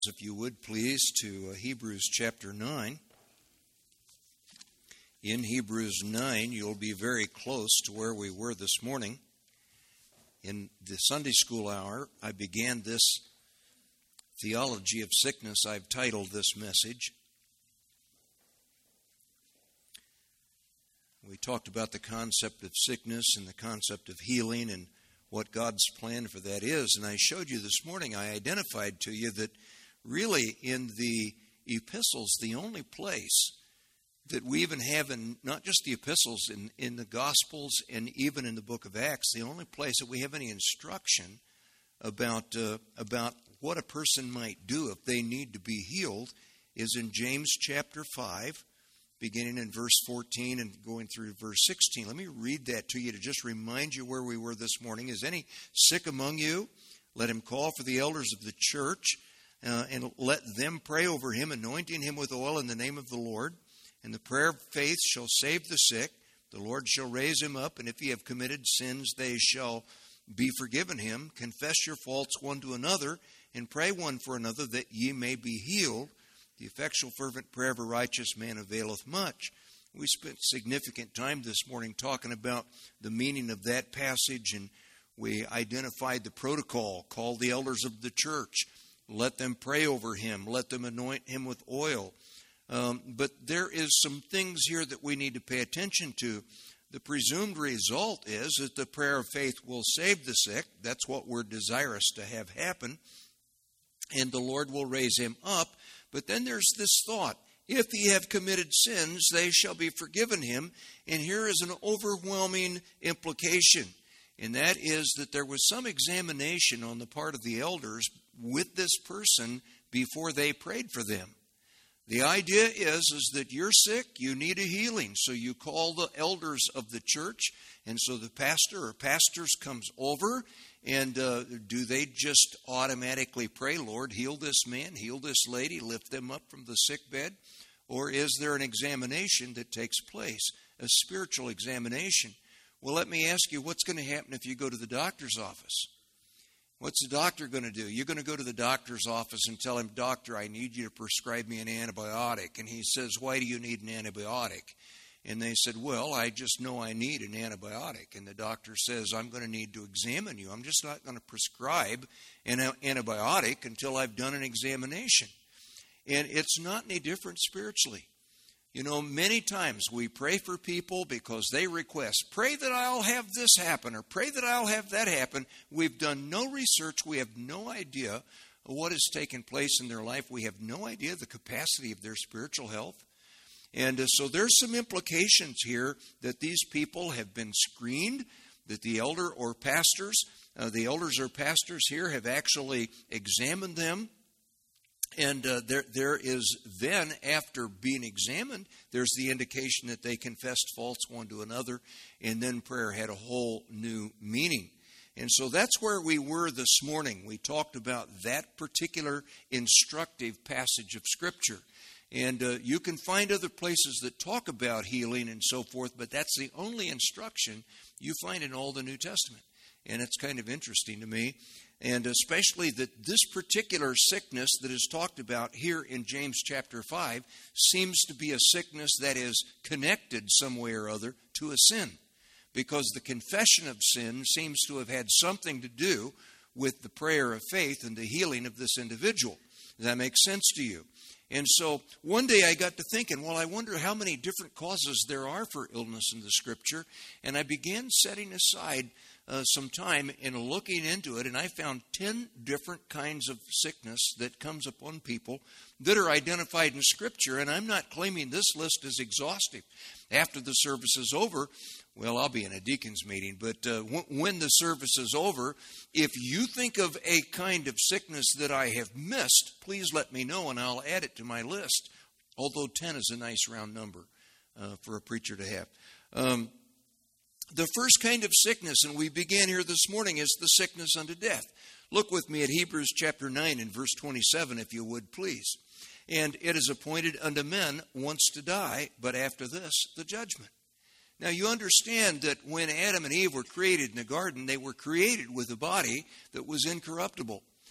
If you would please, to Hebrews chapter 9. In Hebrews 9, you'll be very close to where we were this morning. In the Sunday school hour, I began this theology of sickness. I've titled this message. We talked about the concept of sickness and the concept of healing and what God's plan for that is. And I showed you this morning, I identified to you that really, in the epistles, the only place that we even have in, not just the epistles, in the Gospels and even in the book of Acts, the only place that we have any instruction about what a person might do if they need to be healed is in James chapter 5, beginning in verse 14 and going through verse 16. Let me read that to you to just remind you where we were this morning. Is any sick among you? Let him call for the elders of the church, and let them pray over him, anointing him with oil in the name of the Lord. And the prayer of faith shall save the sick. The Lord shall raise him up, and if he have committed sins, they shall be forgiven him. Confess your faults one to another, and pray one for another, that ye may be healed. The effectual fervent prayer of a righteous man availeth much. We spent significant time this morning talking about the meaning of that passage, and we identified the protocol. Call the elders of the church. Let them pray over him. Let them anoint him with oil. But there is some things here that we need to pay attention to. The presumed result is that the prayer of faith will save the sick. That's what we're desirous to have happen. And the Lord will raise him up. But then there's this thought. If he have committed sins, they shall be forgiven him. And here is an overwhelming implication. And that is that there was some examination on the part of the elders with this person before they prayed for them. The idea is that you're sick, you need a healing. So you call the elders of the church, and so the pastor or pastors comes over, and do they just automatically pray, Lord, heal this man, heal this lady, lift them up from the sick bed? Or is there an examination that takes place, a spiritual examination? Well, let me ask you, what's going to happen if you go to the doctor's office? What's the doctor going to do? You're going to go to the doctor's office and tell him, Doctor, I need you to prescribe me an antibiotic. And he says, why do you need an antibiotic? And they said, well, I just know I need an antibiotic. And the doctor says, I'm going to need to examine you. I'm just not going to prescribe an antibiotic until I've done an examination. And it's not any different spiritually. You know, many times we pray for people because they request, pray that I'll have this happen or pray that I'll have that happen. We've done no research. We have no idea what has taken place in their life. We have no idea the capacity of their spiritual health. And so there's some implications here that these people have been screened, that the elder or pastors, the elders or pastors here have actually examined them. And there is then, after being examined, there's the indication that they confessed faults one to another, and then prayer had a whole new meaning. And so that's where we were this morning. We talked about that particular instructive passage of Scripture. And you can find other places that talk about healing and so forth, but that's the only instruction you find in all the New Testament. And it's kind of interesting to me. And especially that this particular sickness that is talked about here in James chapter 5 seems to be a sickness that is connected some way or other to a sin. Because the confession of sin seems to have had something to do with the prayer of faith and the healing of this individual. Does that make sense to you? And so one day I got to thinking, well, I wonder how many different causes there are for illness in the Scripture. And I began setting aside some time in looking into it, and I found 10 different kinds of sickness that comes upon people that are identified in Scripture, and I'm not claiming this list is exhaustive. After the service is over, well, I'll be in a deacon's meeting, but when the service is over, if you think of a kind of sickness that I have missed, please let me know, and I'll add it to my list, although 10 is a nice round number for a preacher to have. The first kind of sickness, and we began here this morning, is the sickness unto death. Look with me at Hebrews chapter 9 and verse 27, if you would, please. And it is appointed unto men once to die, but after this, the judgment. Now, you understand that when Adam and Eve were created in the garden, they were created with a body that was incorruptible.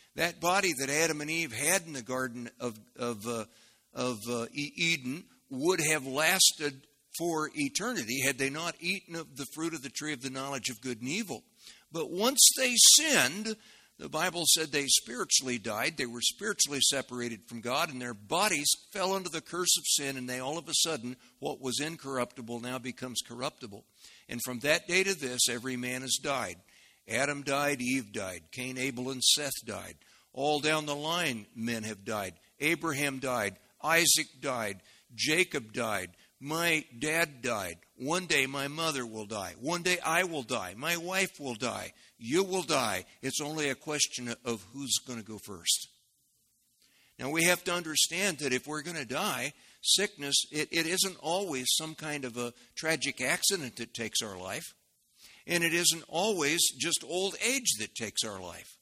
That body that Adam and Eve had in the Garden of Eden would have lasted for eternity had they not eaten of the fruit of the tree of the knowledge of good and evil. But once they sinned, the Bible said they spiritually died. They were spiritually separated from God, and their bodies fell under the curse of sin, and they all of a sudden, what was incorruptible now becomes corruptible. And from that day to this, every man has died. Adam died, Eve died, Cain, Abel, and Seth died. All down the line, men have died. Abraham died, Isaac died, Jacob died, my dad died. One day my mother will die. One day I will die. My wife will die. You will die. It's only a question of who's going to go first. Now we have to understand that if we're going to die, sickness, it isn't always some kind of a tragic accident that takes our life. And it isn't always just old age that takes our life.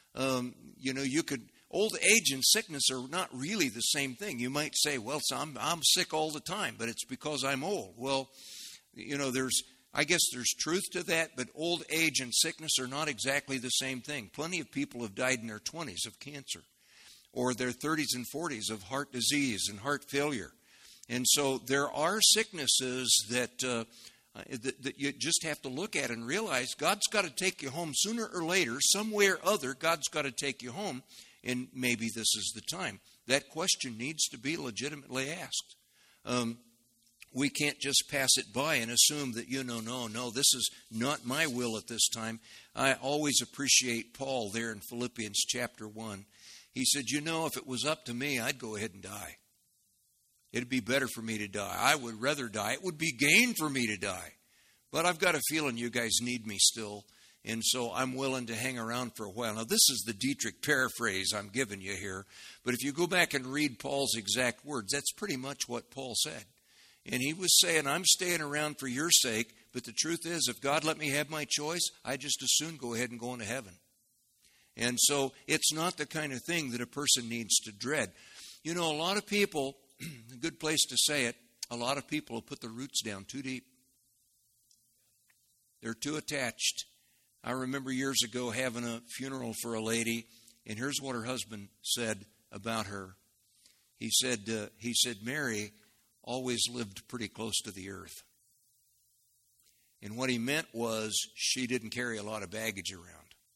Old age and sickness are not really the same thing. You might say, well, so I'm sick all the time, but it's because I'm old. Well, I guess there's truth to that, but old age and sickness are not exactly the same thing. Plenty of people have died in their 20s of cancer, or their 30s and 40s of heart disease and heart failure. And so there are sicknesses that you just have to look at and realize God's got to take you home sooner or later. Some way or other, God's got to take you home, and maybe this is the time. That question needs to be legitimately asked. We can't just pass it by and assume that, no, this is not my will at this time. I always appreciate Paul there in Philippians chapter 1. He said, if it was up to me, I'd go ahead and die. It'd be better for me to die. I would rather die. It would be gain for me to die. But I've got a feeling you guys need me still, and so I'm willing to hang around for a while. Now, this is the Dietrich paraphrase I'm giving you here, but if you go back and read Paul's exact words, that's pretty much what Paul said. And he was saying, I'm staying around for your sake, but the truth is, if God let me have my choice, I just as soon go ahead and go into heaven. And so it's not the kind of thing that a person needs to dread. A lot of people, a good place to say it, a lot of people have put the roots down too deep. They're too attached. I remember years ago having a funeral for a lady, and here's what her husband said about her. He said, Mary always lived pretty close to the earth. And what he meant was she didn't carry a lot of baggage around.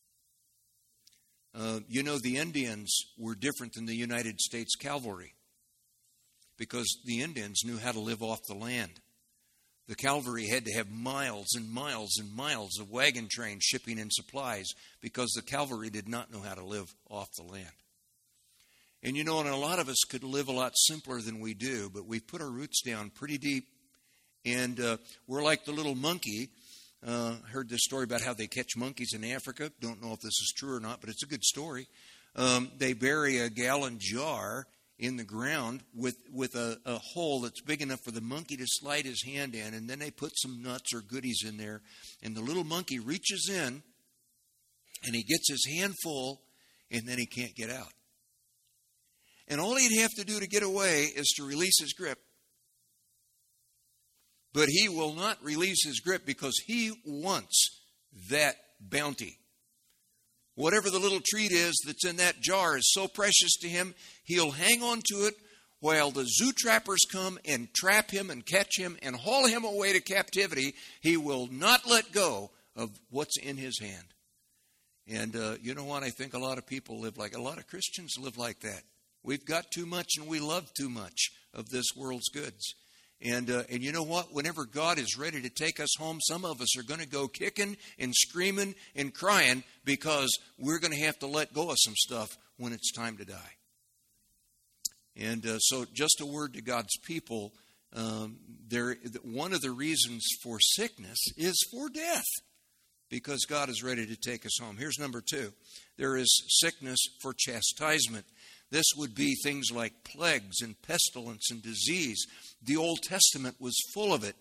The Indians were different than the United States cavalry because the Indians knew how to live off the land. The cavalry had to have miles and miles and miles of wagon trains shipping in supplies because the cavalry did not know how to live off the land. And and a lot of us could live a lot simpler than we do, but we've put our roots down pretty deep. And we're like the little monkey. Heard this story about how they catch monkeys in Africa. Don't know if this is true or not, but it's a good story. They bury a gallon jar in the ground with a hole that's big enough for the monkey to slide his hand in, and then they put some nuts or goodies in there, and the little monkey reaches in, and he gets his hand full, and then he can't get out. And all he'd have to do to get away is to release his grip. But he will not release his grip because he wants that bounty. Whatever the little treat is that's in that jar is so precious to him, he'll hang on to it while the zoo trappers come and trap him and catch him and haul him away to captivity. He will not let go of what's in his hand. And you know what? I think a lot of people live like, a lot of Christians live like that. We've got too much and we love too much of this world's goods. And you know what? Whenever God is ready to take us home, some of us are going to go kicking and screaming and crying because we're going to have to let go of some stuff when it's time to die. And so just a word to God's people, one of the reasons for sickness is for death because God is ready to take us home. Here's number 2. There is sickness for chastisement. This would be things like plagues and pestilence and disease. The Old Testament was full of it.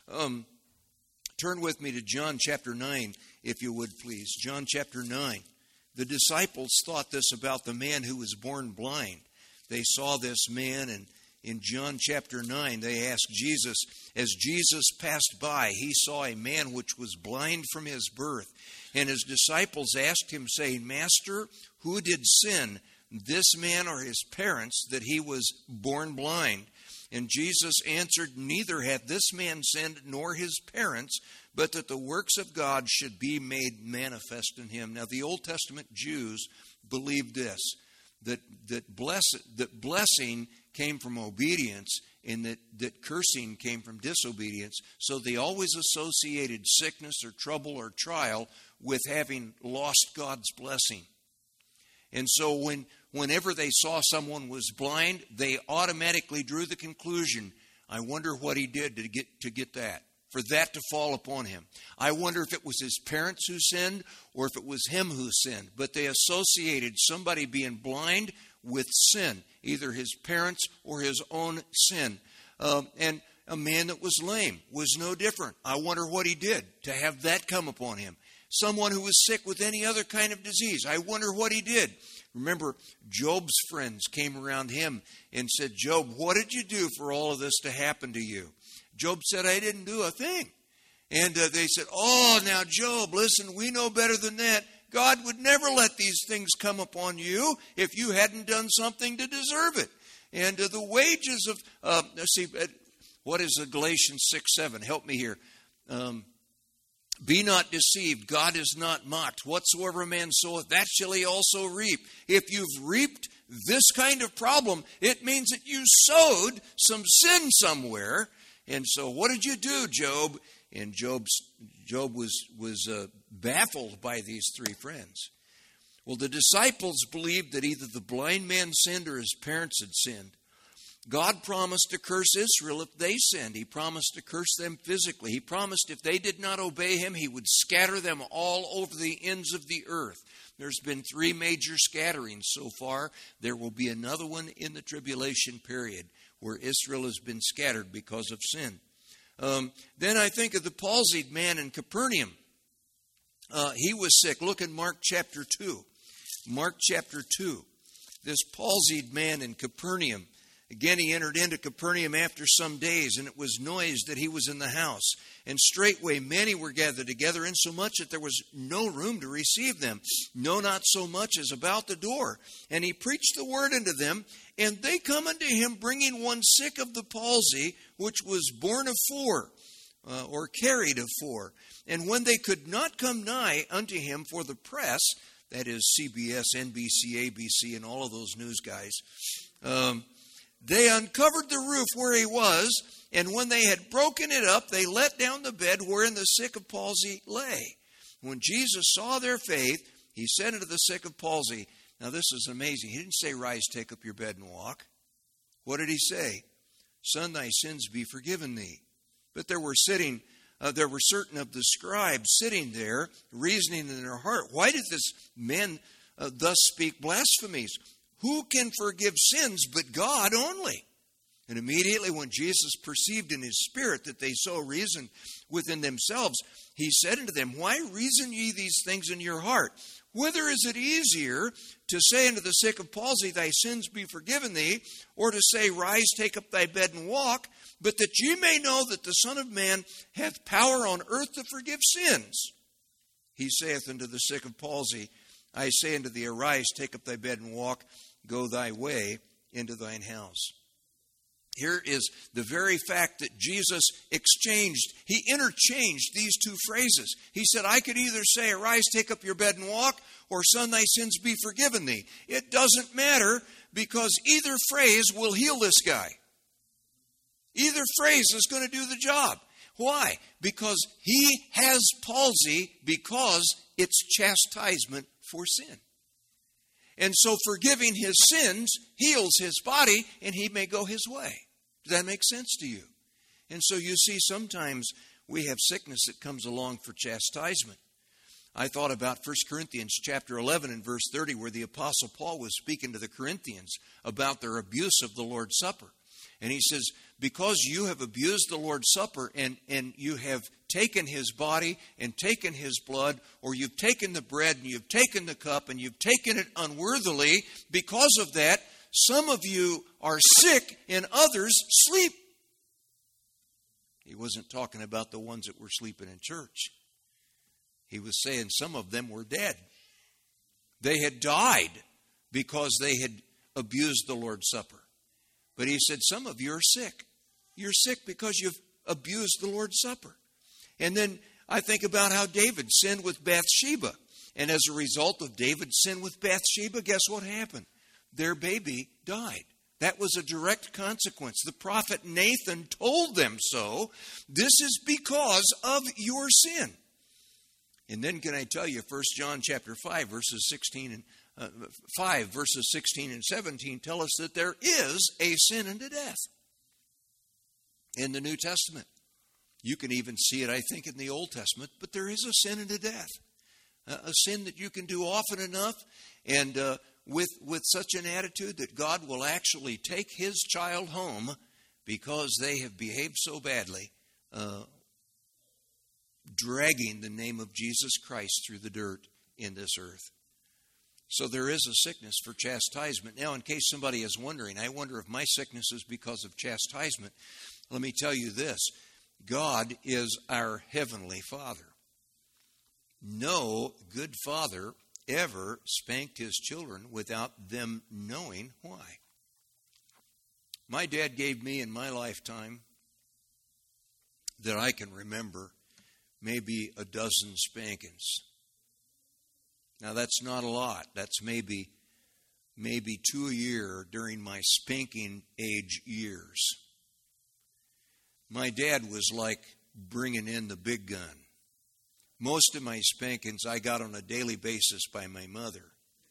Turn with me to John chapter 9, if you would please. John chapter 9. The disciples thought this about the man who was born blind. They saw this man, and In John chapter 9, they asked Jesus, as Jesus passed by, he saw a man which was blind from his birth. And his disciples asked him, saying, Master, who did sin, this man or his parents, that he was born blind? And Jesus answered, Neither hath this man sinned nor his parents, but that the works of God should be made manifest in him. Now the Old Testament Jews believed this, that blessing came from obedience and that cursing came from disobedience. So they always associated sickness or trouble or trial with having lost God's blessing. And so whenever they saw someone was blind, they automatically drew the conclusion, I wonder what he did to get that, for that to fall upon him. I wonder if it was his parents who sinned or if it was him who sinned. But they associated somebody being blind with sin, either his parents or his own sin. And a man that was lame was no different. I wonder what he did to have that come upon him. Someone who was sick with any other kind of disease, I wonder what he did. Remember, Job's friends came around him and said, Job, what did you do for all of this to happen to you? Job said, I didn't do a thing. And they said, oh, now, Job, listen, we know better than that. God would never let these things come upon you if you hadn't done something to deserve it. And the wages of, what is Galatians 6:7? Help me here. Be not deceived. God is not mocked. Whatsoever a man soweth, that shall he also reap. If you've reaped this kind of problem, it means that you sowed some sin somewhere. And so what did you do, Job? And Job was baffled by these three friends. Well, the disciples believed that either the blind man sinned or his parents had sinned. God promised to curse Israel if they sinned. He promised to curse them physically. He promised if they did not obey him, he would scatter them all over the ends of the earth. There's been 3 major scatterings so far. There will be another one in the tribulation period where Israel has been scattered because of sin. Then I think of the palsied man in Capernaum. He was sick. Look in Mark chapter 2. Mark chapter 2. This palsied man in Capernaum. Again, he entered into Capernaum after some days, and it was noised that he was in the house. And straightway many were gathered together, insomuch that there was no room to receive them, no, not so much as about the door. And he preached the word unto them, and they come unto him, bringing one sick of the palsy, which was born of 4, or carried of 4. And when they could not come nigh unto him for the press, that is CBS, NBC, ABC, and all of those news guys, they uncovered the roof where he was, and when they had broken it up, they let down the bed wherein the sick of palsy lay. When Jesus saw their faith, he said unto the sick of palsy, now this is amazing. He didn't say, rise, take up your bed and walk. What did he say? Son, thy sins be forgiven thee. But there were certain of the scribes sitting there, reasoning in their heart, why did this man thus speak blasphemies? Who can forgive sins but God only? And immediately when Jesus perceived in his spirit that they so reasoned within themselves, he said unto them, why reason ye these things in your heart? Whether is it easier to say unto the sick of palsy, thy sins be forgiven thee, or to say, rise, take up thy bed and walk, but that ye may know that the Son of Man hath power on earth to forgive sins? He saith unto the sick of palsy, I say unto thee, arise, take up thy bed and walk, go thy way into thine house. Here is the very fact that Jesus he interchanged these two phrases. He said, I could either say, arise, take up your bed and walk, or son, thy sins be forgiven thee. It doesn't matter, because either phrase will heal this guy. Either phrase is going to do the job. Why? Because he has palsy, because it's chastisement for sin. And so forgiving his sins heals his body, and he may go his way. Does that make sense to you? And so you see, sometimes we have sickness that comes along for chastisement. I thought about 1 Corinthians chapter 11 and verse 30, where the Apostle Paul was speaking to the Corinthians about their abuse of the Lord's Supper. And he says, because you have abused the Lord's Supper and you have taken his body and taken his blood, or you've taken the bread and you've taken the cup and you've taken it unworthily, because of that, some of you are sick and others sleep. He wasn't talking about the ones that were sleeping in church. He was saying some of them were dead. They had died because they had abused the Lord's Supper. But he said, some of you are sick. You're sick because you've abused the Lord's Supper. And then I think about how David sinned with Bathsheba. And as a result of David's sin with Bathsheba, guess what happened? Their baby died. That was a direct consequence. The prophet Nathan told them so. This is because of your sin. And then can I tell you, 1 John chapter 5, verses 16 and 17 tell us that there is a sin unto death in the New Testament. You can even see it, I think, in the Old Testament, but there is a sin unto death. A sin that you can do often enough and with such an attitude that God will actually take his child home because they have behaved so badly, dragging the name of Jesus Christ through the dirt in this earth. So there is a sickness for chastisement. Now, in case somebody is wondering, I wonder if my sickness is because of chastisement. Let me tell you this. God is our heavenly Father. No good father ever spanked his children without them knowing why. My dad gave me in my lifetime that I can remember maybe a dozen spankings. Now that's not a lot. That's maybe 2 a year during my spanking age years. My dad was like bringing in the big gun. Most of my spankings I got on a daily basis by my mother.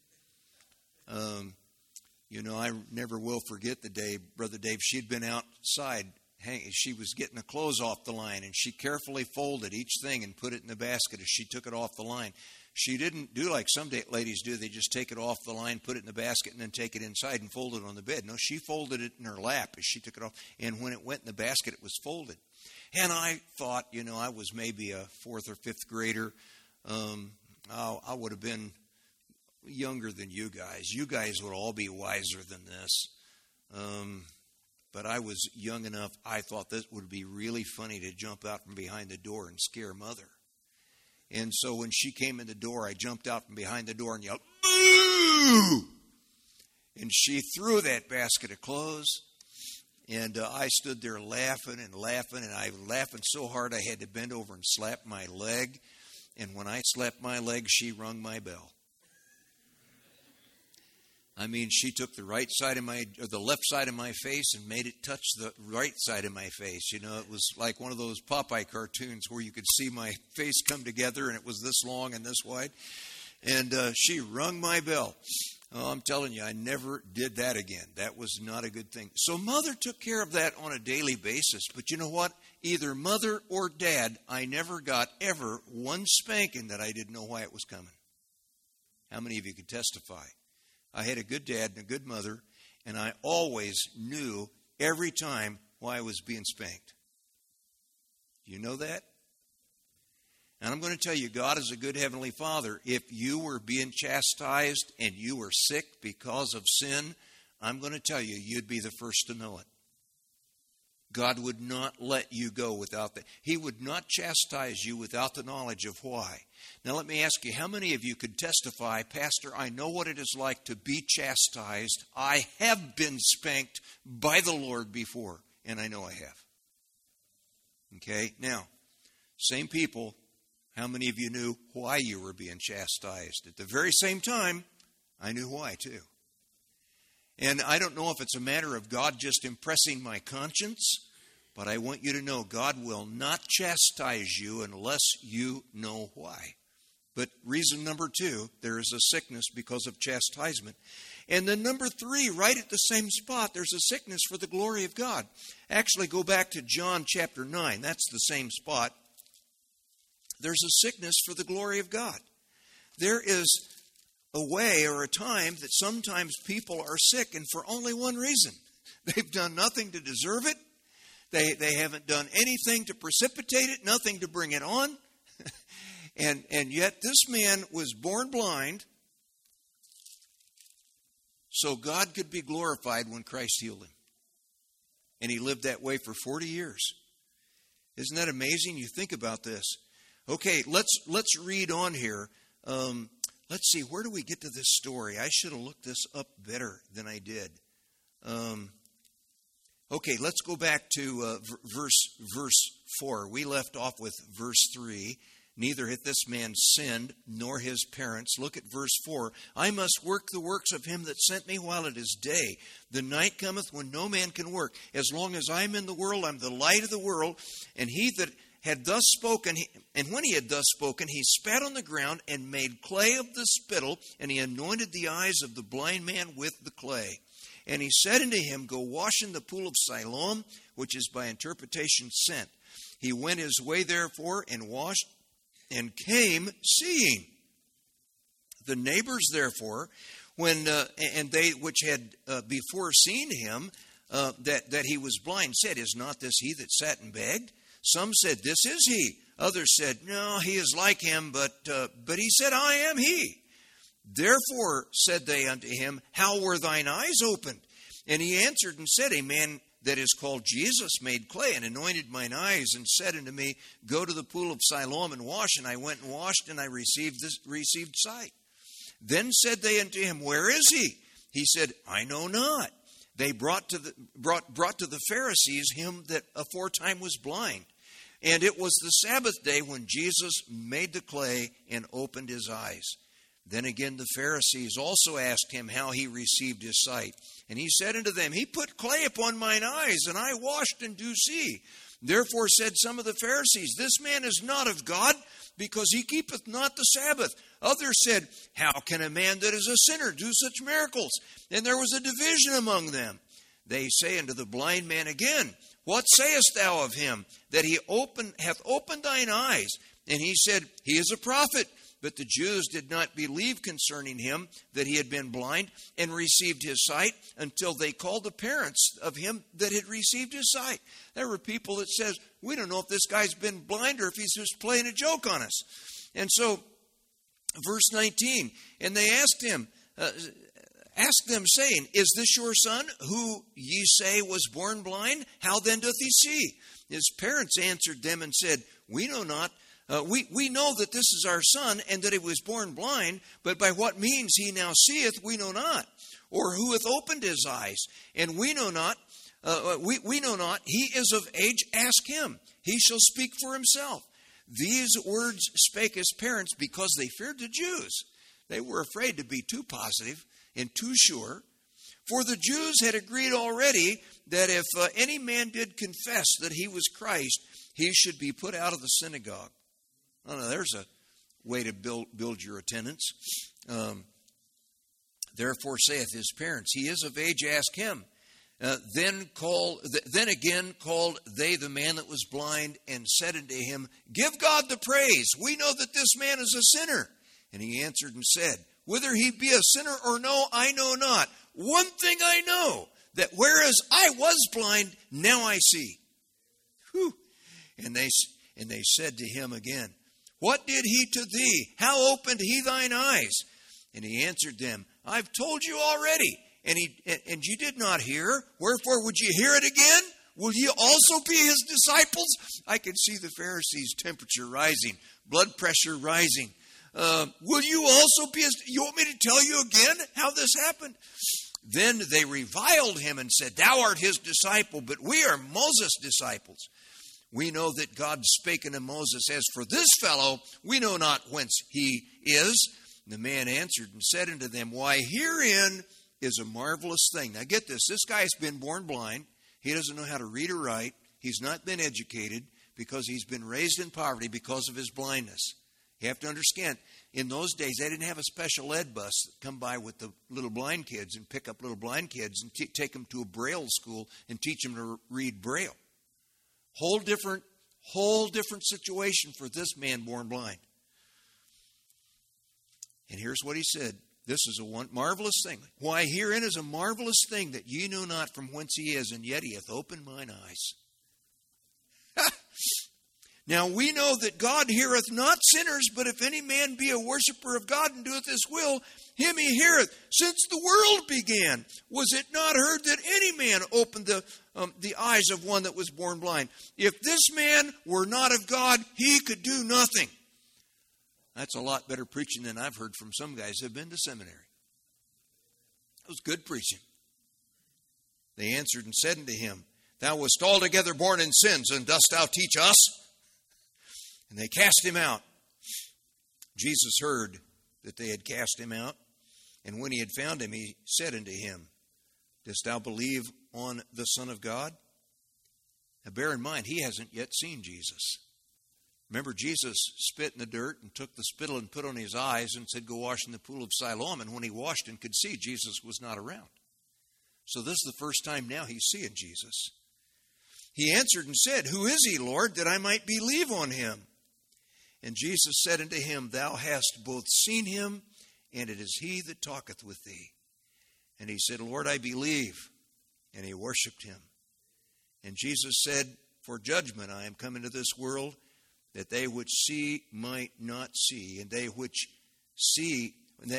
I never will forget the day, Brother Dave, she'd been outside. She was getting the clothes off the line, and she carefully folded each thing and put it in the basket as she took it off the line. She didn't do like some ladies do. They just take it off the line, put it in the basket, and then take it inside and fold it on the bed. No, she folded it in her lap as she took it off, and when it went in the basket, it was folded. And I thought, I was maybe a 4th or 5th grader. I would have been younger than you guys. You guys would all be wiser than this. But I was young enough, I thought this would be really funny to jump out from behind the door and scare Mother. And so when she came in the door, I jumped out from behind the door and yelled, "Boo!" And she threw that basket of clothes. And I stood there laughing, and I was laughing so hard I had to bend over and slap my leg. And when I slapped my leg, she rung my bell. I mean, she took the left side of my face and made it touch the right side of my face. It was like one of those Popeye cartoons where you could see my face come together, and it was this long and this wide. And she rung my bell. Oh, I'm telling you, I never did that again. That was not a good thing. So Mother took care of that on a daily basis. But you know what? Either Mother or Dad, I never got ever one spanking that I didn't know why it was coming. How many of you could testify? I had a good dad and a good mother, and I always knew every time why I was being spanked. Do you know that? And I'm going to tell you, God is a good heavenly Father. If you were being chastised and you were sick because of sin, I'm going to tell you, you'd be the first to know it. God would not let you go without that. He would not chastise you without the knowledge of why. Now let me ask you, how many of you could testify, Pastor, I know what it is like to be chastised. I have been spanked by the Lord before, and I know I have. Okay, now, same people, how many of you knew why you were being chastised? At the very same time, I knew why too. And I don't know if it's a matter of God just impressing my conscience, but I want you to know God will not chastise you unless you know why. But reason number 2, there is a sickness because of chastisement. And then number 3, right at the same spot, there's a sickness for the glory of God. Actually, go back to John chapter 9. That's the same spot. There's a sickness for the glory of God. There is a way or a time that sometimes people are sick, and for only one reason. They've done nothing to deserve it. They haven't done anything to precipitate it, nothing to bring it on. And yet this man was born blind. so God could be glorified when Christ healed him. And he lived that way for 40 years. Isn't that amazing? You think about this. Okay, let's read on here. Let's see, where do we get to this story? I should have looked this up better than I did. Okay, let's go back to verse 4. We left off with verse 3. Neither hath this man sinned, nor his parents. Look at verse 4. I must work the works of him that sent me while it is day. The night cometh when no man can work. As long as I am in the world, I'm the light of the world. And he that had thus spoken, and when he had thus spoken, he spat on the ground and made clay of the spittle, and he anointed the eyes of the blind man with the clay. And he said unto him, Go wash in the pool of Siloam, which is by interpretation sent. He went his way therefore and washed, and came seeing. The neighbors therefore, when and they which had before seen him that he was blind, said, Is not this he that sat and begged? Some said, This is he. Others said, No, he is like him, but he said, I am he. Therefore said they unto him, How were thine eyes opened? And he answered and said, A man that is called Jesus made clay and anointed mine eyes and said unto me, Go to the pool of Siloam and wash. And I went and washed, and I received sight. Then said they unto him, Where is he? He said, I know not. They brought to the Pharisees him that aforetime was blind. And it was the Sabbath day when Jesus made the clay and opened his eyes. Then again the Pharisees also asked him how he received his sight. And he said unto them, He put clay upon mine eyes, and I washed and do see. Therefore said some of the Pharisees, This man is not of God, because he keepeth not the Sabbath. Others said, How can a man that is a sinner do such miracles? And there was a division among them. They say unto the blind man again, What sayest thou of him, that he hath opened thine eyes? And he said, He is a prophet. But the Jews did not believe concerning him that he had been blind and received his sight until they called the parents of him that had received his sight. There were people that says, we don't know if this guy's been blind or if he's just playing a joke on us. And so, verse 19, and they asked them, saying, Is this your son, who ye say was born blind? How then doth he see? His parents answered them and said, We know not. We know that this is our son, and that he was born blind, but by what means he now seeth, we know not. Or who hath opened his eyes? And we know not. We know not. He is of age. Ask him. He shall speak for himself. These words spake his parents because they feared the Jews. They were afraid to be too positive and too sure. For the Jews had agreed already that if any man did confess that he was Christ, he should be put out of the synagogue. Oh, no, there's a way to build your attendance. Therefore saith his parents, He is of age, ask him. Then again called they the man that was blind, and said unto him, Give God the praise. We know that this man is a sinner. And he answered and said, Whether he be a sinner or no, I know not. One thing I know, that whereas I was blind, now I see. Whew. And they said to him again, What did he to thee? How opened he thine eyes? And he answered them, I've told you already, and you did not hear. Wherefore would you hear it again? Will you also be his disciples? I can see the Pharisees' temperature rising, blood pressure rising. Will you also be his? You want me to tell you again how this happened? Then they reviled him and said, Thou art his disciple, but we are Moses' disciples. We know that God spake unto Moses, As for this fellow, we know not whence he is. And the man answered and said unto them, Why, herein is a marvelous thing. Now get this. This guy's been born blind. He doesn't know how to read or write. He's not been educated because he's been raised in poverty because of his blindness. You have to understand, in those days, they didn't have a special ed bus that come by with the little blind kids and pick up little blind kids and take them to a Braille school and teach them to read Braille. Whole different situation for this man born blind. And here's what he said. This is a marvelous thing. Why, herein is a marvelous thing, that ye know not from whence he is, and yet he hath opened mine eyes. Now we know that God heareth not sinners, but if any man be a worshiper of God and doeth his will, him he heareth. Since the world began, was it not heard that any man opened the eyes of one that was born blind? If this man were not of God, he could do nothing. That's a lot better preaching than I've heard from some guys who have been to seminary. It was good preaching. They answered and said unto him, Thou wast altogether born in sins, and dost thou teach us? And they cast him out. Jesus heard that they had cast him out, and when he had found him, he said unto him, Dost thou believe on the Son of God? Now bear in mind, he hasn't yet seen Jesus. Remember, Jesus spit in the dirt and took the spittle and put on his eyes and said, Go wash in the pool of Siloam. And when he washed and could see, Jesus was not around. So this is the first time now he's seeing Jesus. He answered and said, Who is he, Lord, that I might believe on him? And Jesus said unto him, Thou hast both seen him, and it is he that talketh with thee. And he said, Lord, I believe. And he worshipped him. And Jesus said, For judgment I am come into this world, that they which see might not see, and they which see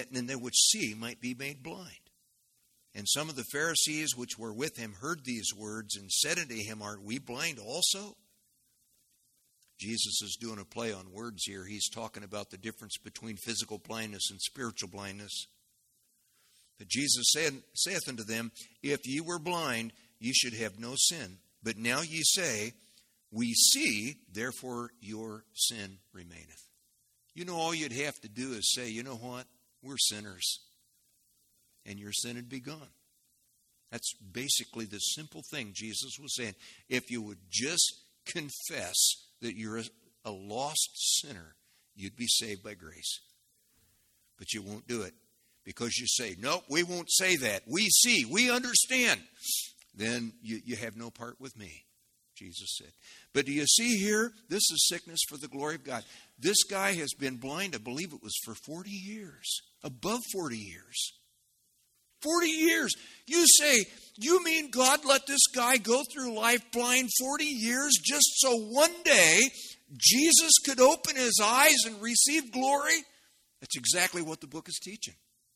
might be made blind. And some of the Pharisees which were with him heard these words, and said unto him, Aren't we blind also? Jesus is doing a play on words here. He's talking about the difference between physical blindness and spiritual blindness. But Jesus saith unto them, If ye were blind, ye should have no sin. But now ye say, We see, therefore your sin remaineth. You know, all you'd have to do is say, You know what? We're sinners. And your sin would be gone. That's basically the simple thing Jesus was saying. If you would just confess that you're a lost sinner, you'd be saved by grace. But you won't do it because you say, No, we won't say that. We see, we understand. Then you have no part with me, Jesus said. But do you see here? This is sickness for the glory of God. This guy has been blind, I believe it was for 40 years. Above 40 years. 40 years. You say, you mean God let this guy go through life blind 40 years just so one day Jesus could open his eyes and receive glory? That's exactly what the book is teaching.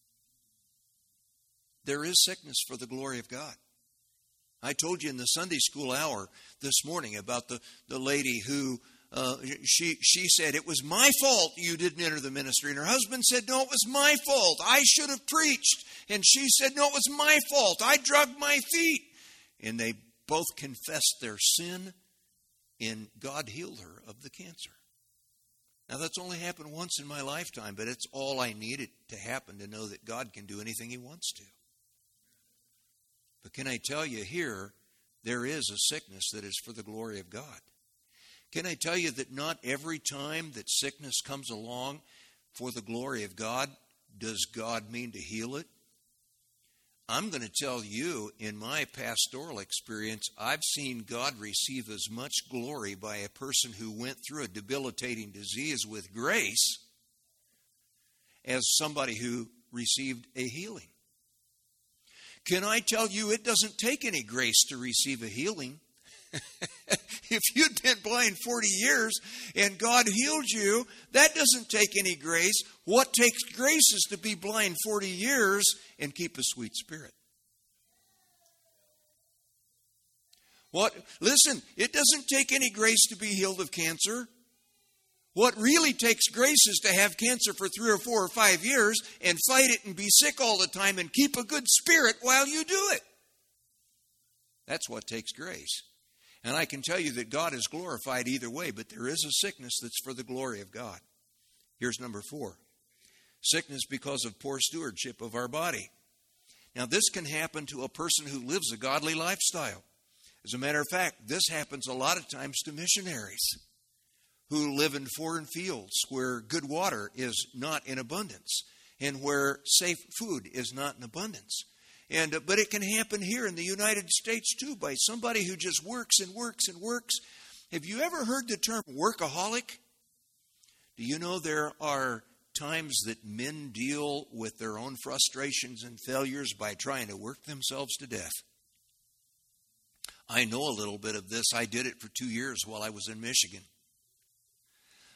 There is sickness for the glory of God. I told you in the Sunday school hour this morning about the lady who she said, It was my fault you didn't enter the ministry. And her husband said, No, it was my fault. I should have preached. And she said, No, it was my fault. I dragged my feet. And they both confessed their sin, and God healed her of the cancer. Now, that's only happened once in my lifetime, but it's all I needed to happen to know that God can do anything he wants to. But can I tell you here, there is a sickness that is for the glory of God. Can I tell you that not every time that sickness comes along for the glory of God, does God mean to heal it? I'm going to tell you, in my pastoral experience, I've seen God receive as much glory by a person who went through a debilitating disease with grace as somebody who received a healing. Can I tell you, it doesn't take any grace to receive a healing. If you'd been blind 40 years and God healed you, that doesn't take any grace. What takes grace is to be blind 40 years and keep a sweet spirit. Listen, it doesn't take any grace to be healed of cancer. What really takes grace is to have cancer for 3 or 4 or 5 years and fight it and be sick all the time and keep a good spirit while you do it. That's what takes grace. And I can tell you that God is glorified either way, but there is a sickness that's for the glory of God. Here's number 4. Sickness because of poor stewardship of our body. Now, this can happen to a person who lives a godly lifestyle. As a matter of fact, this happens a lot of times to missionaries who live in foreign fields where good water is not in abundance and where safe food is not in abundance. But it can happen here in the United States too by somebody who just works and works and works. Have you ever heard the term workaholic? Do you know there are times that men deal with their own frustrations and failures by trying to work themselves to death? I know a little bit of this. I did it for 2 years while I was in Michigan.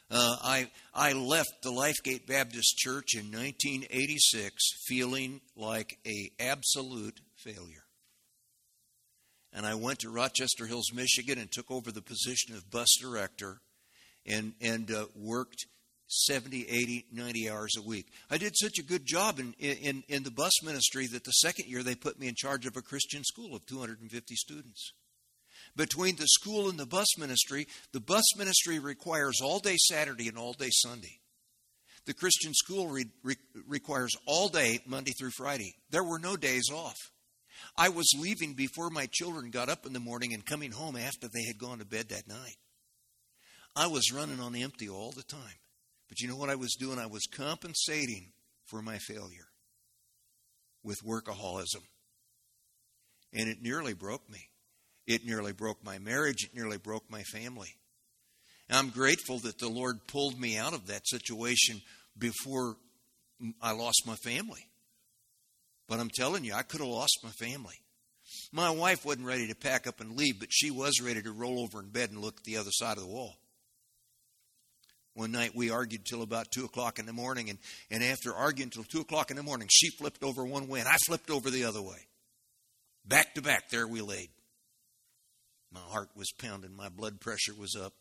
I left the Lifegate Baptist Church in 1986 feeling like an absolute failure. And I went to Rochester Hills, Michigan, and took over the position of bus director and worked 70, 80, 90 hours a week. I did such a good job in the bus ministry that the second year they put me in charge of a Christian school of 250 students. Between the school and the bus ministry requires all day Saturday and all day Sunday. The Christian school requires all day Monday through Friday. There were no days off. I was leaving before my children got up in the morning and coming home after they had gone to bed that night. I was running on empty all the time. But you know what I was doing? I was compensating for my failure with workaholism. And it nearly broke me. It nearly broke my marriage. It nearly broke my family. And I'm grateful that the Lord pulled me out of that situation before I lost my family. But I'm telling you, I could have lost my family. My wife wasn't ready to pack up and leave, but she was ready to roll over in bed and look at the other side of the wall. One night we argued till about 2 o'clock in the morning, and after arguing till 2 o'clock in the morning, she flipped over one way and I flipped over the other way. Back to back, there we laid. My heart was pounding, my blood pressure was up.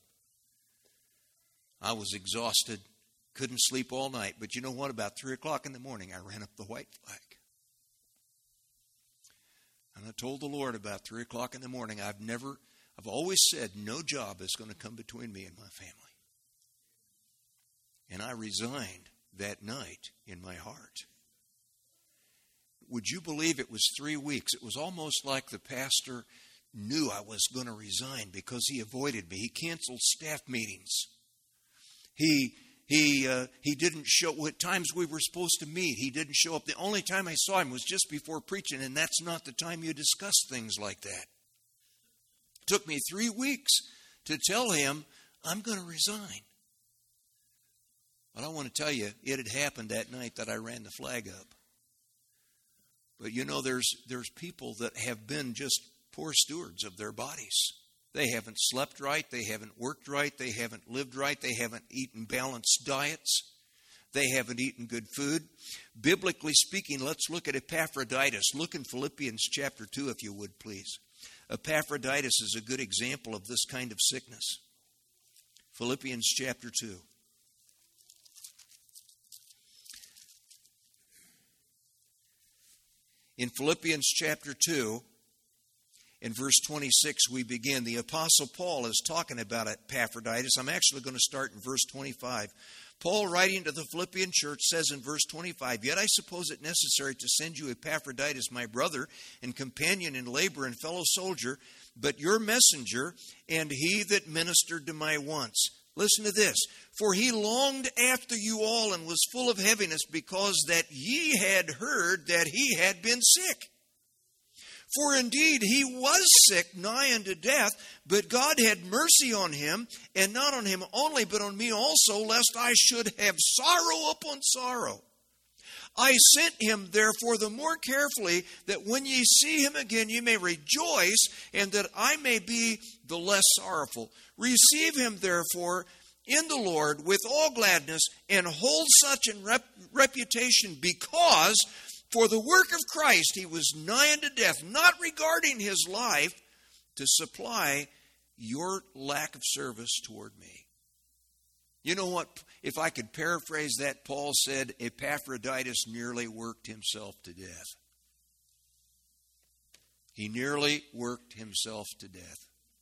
I was exhausted, couldn't sleep all night, but you know what? About 3 o'clock in the morning, I ran up the white flag. And I told the Lord about 3 o'clock in the morning, I've always said no job is going to come between me and my family. And I resigned that night in my heart. Would you believe it was 3 weeks? It was almost like the pastor knew I was going to resign because he avoided me. He canceled staff meetings. He didn't show at times we were supposed to meet. He didn't show up. The only time I saw him was just before preaching, and that's not the time you discuss things like that. It took me 3 weeks to tell him I'm going to resign. But I want to tell you, it had happened that night that I ran the flag up. But you know, there's people that have been just poor stewards of their bodies. They haven't slept right. They haven't worked right. They haven't lived right. They haven't eaten balanced diets. They haven't eaten good food. Biblically speaking, let's look at Epaphroditus. Look in Philippians chapter 2, if you would, please. Epaphroditus is a good example of this kind of sickness. Philippians chapter 2. In Philippians chapter 2, in verse 26, we begin. The Apostle Paul is talking about Epaphroditus. I'm actually going to start in verse 25. Paul, writing to the Philippian church, says in verse 25, "Yet I suppose it necessary to send you Epaphroditus, my brother and companion in labor and fellow soldier, but your messenger and he that ministered to my wants." Listen to this. "For he longed after you all and was full of heaviness because that ye had heard that he had been sick. For indeed he was sick, nigh unto death, but God had mercy on him, and not on him only, but on me also, lest I should have sorrow upon sorrow. I sent him therefore the more carefully, that when ye see him again ye may rejoice, and that I may be the less sorrowful. Receive him therefore in the Lord with all gladness, and hold such in reputation, because for the work of Christ he was nigh unto death, not regarding his life, to supply your lack of service toward me." You know what? If I could paraphrase that, Paul said, Epaphroditus nearly worked himself to death. He nearly worked himself to death.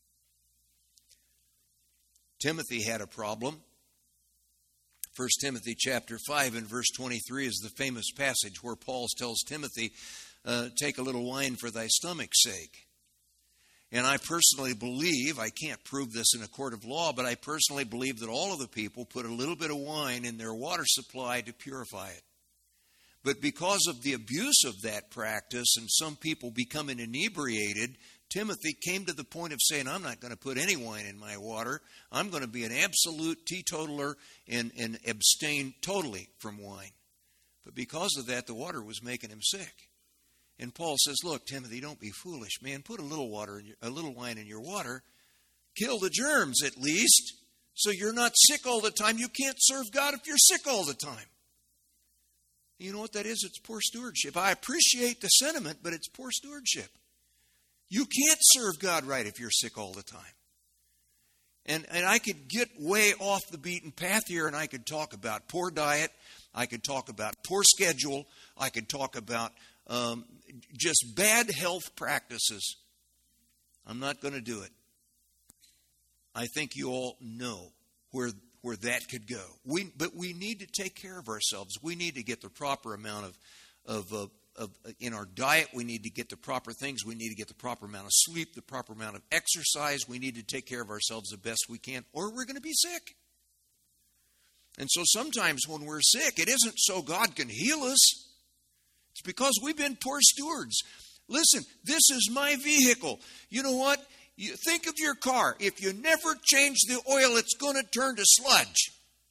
Timothy had a problem. 1 Timothy chapter 5 and verse 23 is the famous passage where Paul tells Timothy, take a little wine for thy stomach's sake. And I personally believe, I can't prove this in a court of law, but I personally believe that all of the people put a little bit of wine in their water supply to purify it. But because of the abuse of that practice and some people becoming inebriated, Timothy came to the point of saying, I'm not going to put any wine in my water. I'm going to be an absolute teetotaler and abstain totally from wine. But because of that, the water was making him sick. And Paul says, look, Timothy, don't be foolish, man. Put a little wine in your water. Kill the germs at least. So you're not sick all the time. You can't serve God if you're sick all the time. You know what that is? It's poor stewardship. I appreciate the sentiment, but it's poor stewardship. You can't serve God right if you're sick all the time. And I could get way off the beaten path here, and I could talk about poor diet. I could talk about poor schedule. I could talk about just bad health practices. I'm not going to do it. I think you all know where that could go. But we need to take care of ourselves. We need to get the proper amount of in our diet. We need to get the proper things. We need to get the proper amount of sleep, the proper amount of exercise. We need to take care of ourselves the best we can, or we're going to be sick. And so sometimes when we're sick, it isn't so God can heal us. It's because we've been poor stewards. Listen, this is my vehicle. You know what? You think of your car. If you never change the oil, it's going to turn to sludge.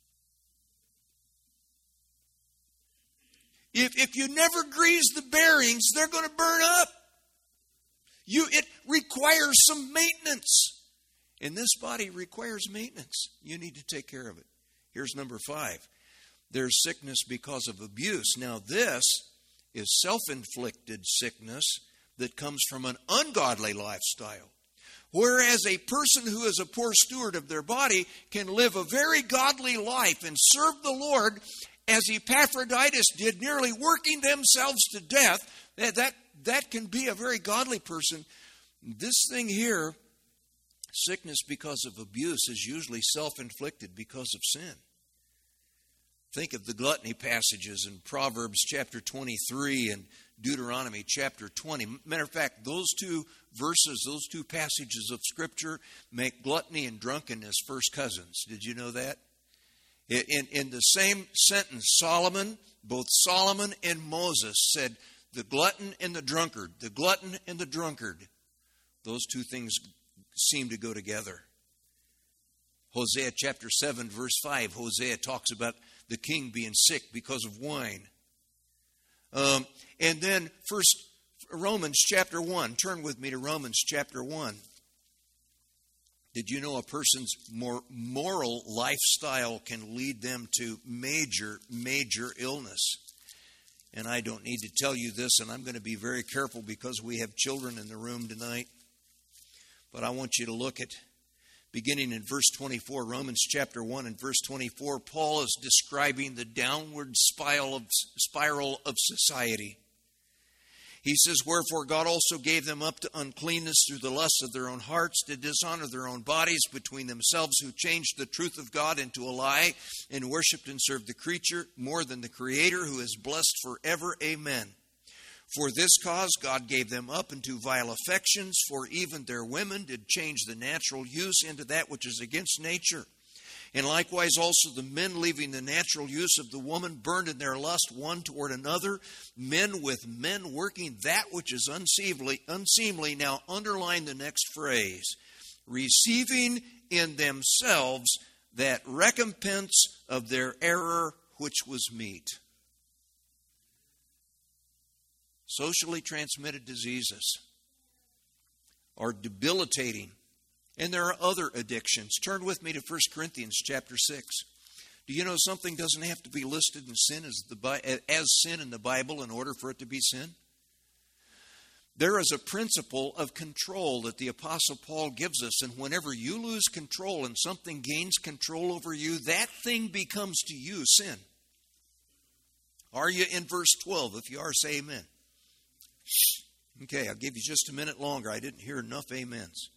If you never grease the bearings, they're going to burn up. It requires some maintenance. And this body requires maintenance. You need to take care of it. Here's number 5. There's sickness because of abuse. Now this is self-inflicted sickness that comes from an ungodly lifestyle. Whereas a person who is a poor steward of their body can live a very godly life and serve the Lord as Epaphroditus did, nearly working themselves to death. That can be a very godly person. This thing here, sickness because of abuse, is usually self-inflicted because of sin. Think of the gluttony passages in Proverbs chapter 23 and Deuteronomy chapter 20. Matter of fact, those two verses, those two passages of Scripture make gluttony and drunkenness first cousins. Did you know that? In the same sentence, both Solomon and Moses said, the glutton and the drunkard, the glutton and the drunkard. Those two things seem to go together. Hosea chapter 7, verse 5, Hosea talks about the king being sick because of wine. And then Romans chapter 1. Turn with me to Romans chapter 1. Did you know a person's moral lifestyle can lead them to major, major illness? And I don't need to tell you this, and I'm going to be very careful because we have children in the room tonight. But I want you to look at, beginning in verse 24, Romans chapter 1 and verse 24, Paul is describing the downward spiral of society. He says, wherefore God also gave them up to uncleanness through the lusts of their own hearts, to dishonor their own bodies between themselves, who changed the truth of God into a lie, and worshipped and served the creature more than the Creator, who is blessed forever. Amen. For this cause God gave them up into vile affections, for even their women did change the natural use into that which is against nature. And likewise also the men, leaving the natural use of the woman, burned in their lust one toward another, men with men working that which is unseemly. Now underline the next phrase, receiving in themselves that recompense of their error which was meet. Socially transmitted diseases are debilitating. And there are other addictions. Turn with me to 1 Corinthians chapter 6. Do you know something doesn't have to be listed in sin as sin in the Bible in order for it to be sin? There is a principle of control that the Apostle Paul gives us, and whenever you lose control and something gains control over you, that thing becomes to you sin. Are you in verse 12? If you are, say amen. Okay, I'll give you just a minute longer. I didn't hear enough amens.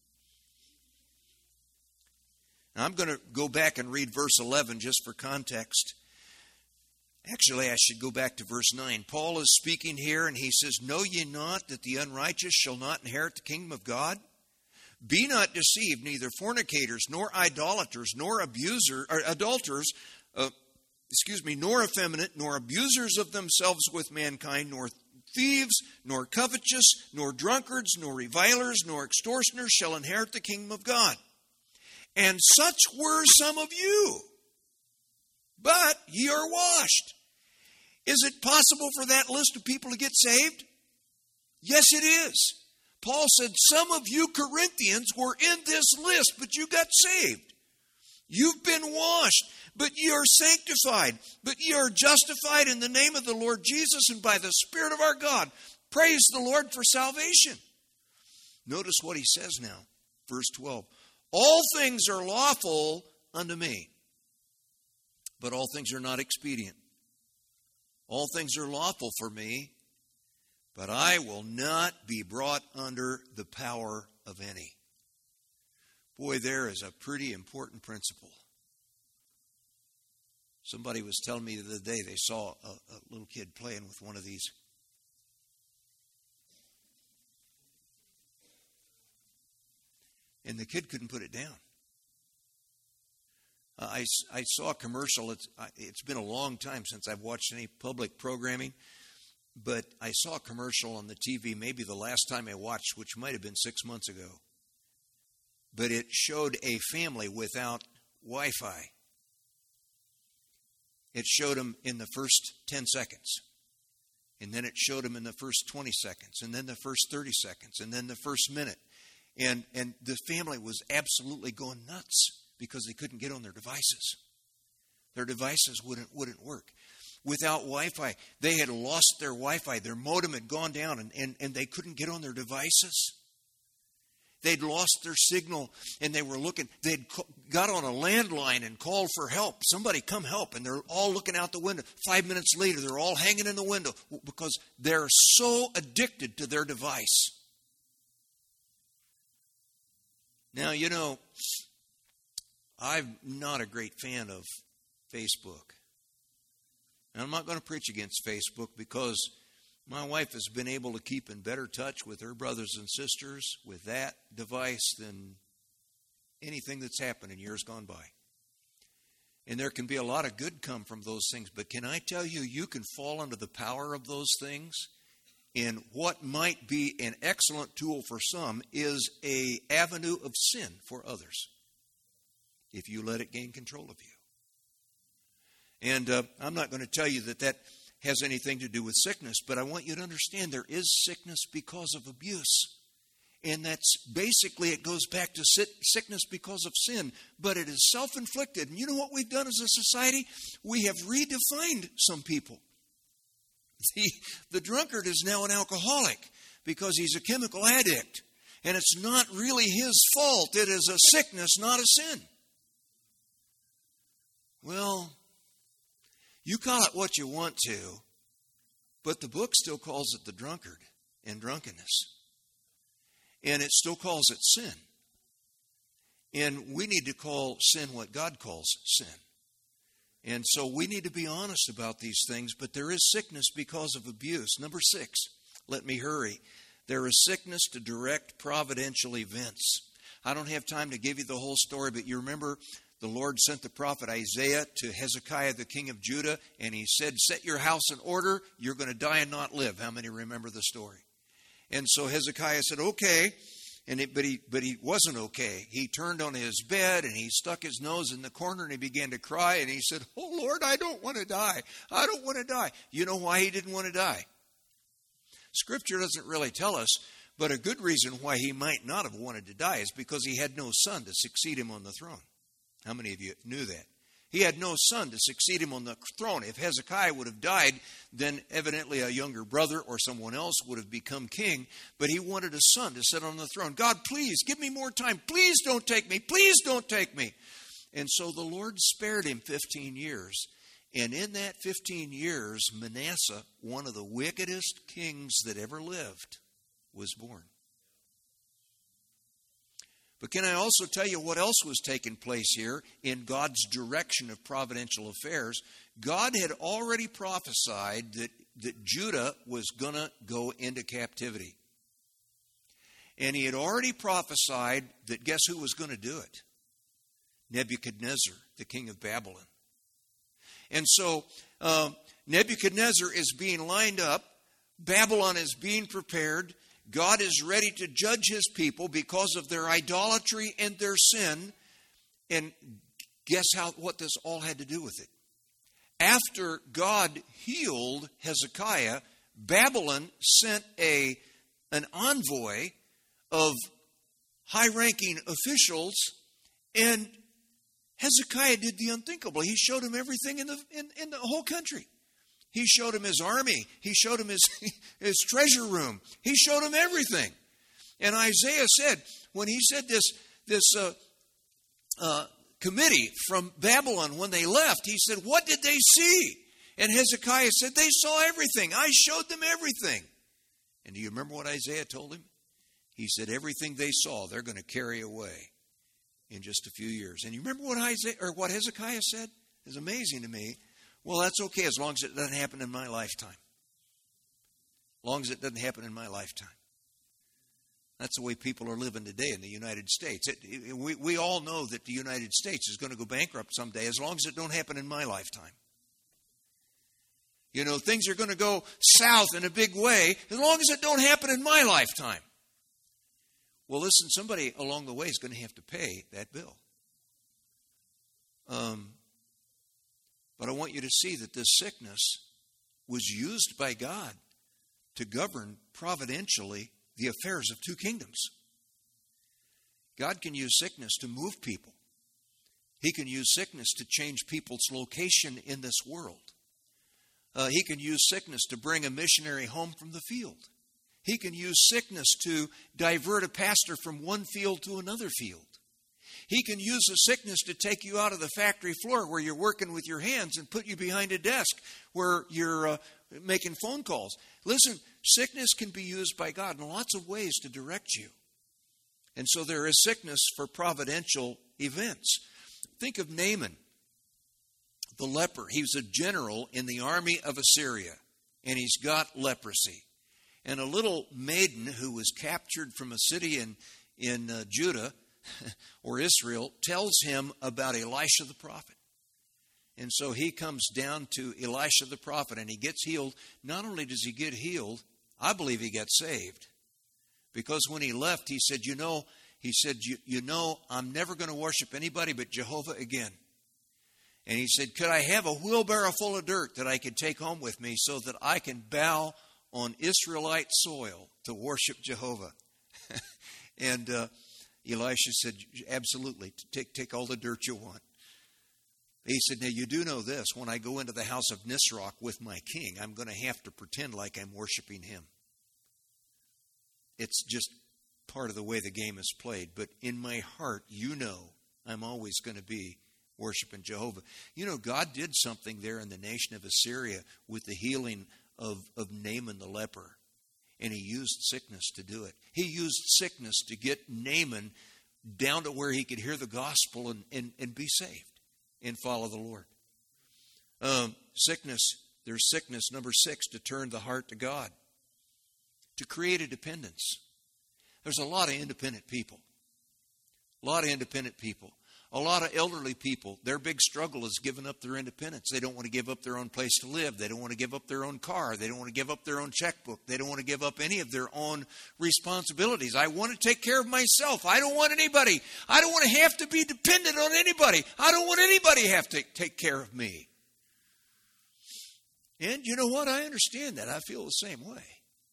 Now, I'm going to go back and read verse 11 just for context. Actually, I should go back to verse 9. Paul is speaking here, and he says, know ye not that the unrighteous shall not inherit the kingdom of God? Be not deceived, neither fornicators, nor idolaters, nor adulterers, nor effeminate, nor abusers of themselves with mankind, nor thieves, nor covetous, nor drunkards, nor revilers, nor extortioners shall inherit the kingdom of God. And such were some of you, but ye are washed. Is it possible for that list of people to get saved? Yes, it is. Paul said, some of you Corinthians were in this list, but you got saved. You've been washed, but ye are sanctified, but ye are justified in the name of the Lord Jesus and by the Spirit of our God. Praise the Lord for salvation. Notice what he says now, verse 12. All things are lawful unto me, but all things are not expedient. All things are lawful for me, but I will not be brought under the power of any. Boy, there is a pretty important principle. Somebody was telling me the other day they saw a little kid playing with one of these. And the kid couldn't put it down. I saw a commercial. It's been a long time since I've watched any public programming, but I saw a commercial on the TV maybe the last time I watched, which might have been 6 months ago. But it showed a family without Wi-Fi. It showed them in the first 10 seconds. And then it showed them in the first 20 seconds. And then the first 30 seconds. And then the first minute. And the family was absolutely going nuts because they couldn't get on their devices. Their devices wouldn't work. Without Wi-Fi, they had lost their Wi-Fi. Their modem had gone down and they couldn't get on their devices. They'd lost their signal and they were looking. They'd got on a landline and called for help. Somebody come help. And they're all looking out the window. 5 minutes later, they're all hanging in the window because they're so addicted to their device. Now, you know, I'm not a great fan of Facebook. And I'm not going to preach against Facebook because my wife has been able to keep in better touch with her brothers and sisters with that device than anything that's happened in years gone by. And there can be a lot of good come from those things. But can I tell you, you can fall under the power of those things. And what might be an excellent tool for some is an avenue of sin for others if you let it gain control of you. And I'm not going to tell you that has anything to do with sickness, but I want you to understand there is sickness because of abuse. And that's basically, it goes back to sickness because of sin, but it is self-inflicted. And you know what we've done as a society? We have redefined some people. The drunkard is now an alcoholic because he's a chemical addict. And it's not really his fault. It is a sickness, not a sin. Well, you call it what you want to, but the book still calls it the drunkard and drunkenness. And it still calls it sin. And we need to call sin what God calls sin. And so we need to be honest about these things, but there is sickness because of abuse. Number 6, let me hurry. There is sickness to direct providential events. I don't have time to give you the whole story, but you remember the Lord sent the prophet Isaiah to Hezekiah, the king of Judah, and he said, set your house in order, you're going to die and not live. How many remember the story? And so Hezekiah said, okay, but he wasn't okay. He turned on his bed and he stuck his nose in the corner and he began to cry and he said, oh Lord, I don't want to die. I don't want to die. You know why he didn't want to die? Scripture doesn't really tell us, but a good reason why he might not have wanted to die is because he had no son to succeed him on the throne. How many of you knew that? He had no son to succeed him on the throne. If Hezekiah would have died, then evidently a younger brother or someone else would have become king. But he wanted a son to sit on the throne. God, please give me more time. Please don't take me. Please don't take me. And so the Lord spared him 15 years. And in that 15 years, Manasseh, one of the wickedest kings that ever lived, was born. But can I also tell you what else was taking place here in God's direction of providential affairs? God had already prophesied that Judah was going to go into captivity. And he had already prophesied that guess who was going to do it? Nebuchadnezzar, the king of Babylon. And so Nebuchadnezzar is being lined up. Babylon is being prepared. God is ready to judge his people because of their idolatry and their sin. And guess what this all had to do with it? After God healed Hezekiah, Babylon sent an envoy of high-ranking officials, and Hezekiah did the unthinkable. He showed him everything in the whole country. He showed him his army. He showed him his treasure room. He showed him everything. And Isaiah said, when he said this committee from Babylon, when they left, he said, what did they see? And Hezekiah said, they saw everything. I showed them everything. And do you remember what Isaiah told him? He said, everything they saw, they're going to carry away in just a few years. And you remember what Hezekiah said? It's amazing to me. Well, that's okay as long as it doesn't happen in my lifetime. As long as it doesn't happen in my lifetime. That's the way people are living today in the United States. We all know that the United States is going to go bankrupt someday as long as it don't happen in my lifetime. You know, things are going to go south in a big way as long as it don't happen in my lifetime. Well, listen, somebody along the way is going to have to pay that bill. But I want you to see that this sickness was used by God to govern providentially the affairs of two kingdoms. God can use sickness to move people. He can use sickness to change people's location in this world. He can use sickness to bring a missionary home from the field. He can use sickness to divert a pastor from one field to another field. He can use a sickness to take you out of the factory floor where you're working with your hands and put you behind a desk where you're making phone calls. Listen, sickness can be used by God in lots of ways to direct you. And so there is sickness for providential events. Think of Naaman, the leper. He was a general in the army of Assyria, and he's got leprosy. And a little maiden who was captured from a city in Judah or Israel tells him about Elisha the prophet. And so he comes down to Elisha the prophet and he gets healed. Not only does he get healed, I believe he got saved. Because when he left, he said, you know, I'm never going to worship anybody but Jehovah again. And he said, could I have a wheelbarrow full of dirt that I could take home with me so that I can bow on Israelite soil to worship Jehovah? And Elisha said, absolutely, take all the dirt you want. He said, now you do know this, when I go into the house of Nisroch with my king, I'm going to have to pretend like I'm worshiping him. It's just part of the way the game is played. But in my heart, you know, I'm always going to be worshiping Jehovah. You know, God did something there in the nation of Assyria with the healing of Naaman the leper. And he used sickness to do it. He used sickness to get Naaman down to where he could hear the gospel and be saved and follow the Lord. There's sickness, number 6, to turn the heart to God. To create a dependence. There's a lot of independent people. A lot of elderly people, their big struggle is giving up their independence. They don't want to give up their own place to live. They don't want to give up their own car. They don't want to give up their own checkbook. They don't want to give up any of their own responsibilities. I want to take care of myself. I don't want anybody. I don't want to have to be dependent on anybody. I don't want anybody to have to take care of me. And you know what? I understand that. I feel the same way.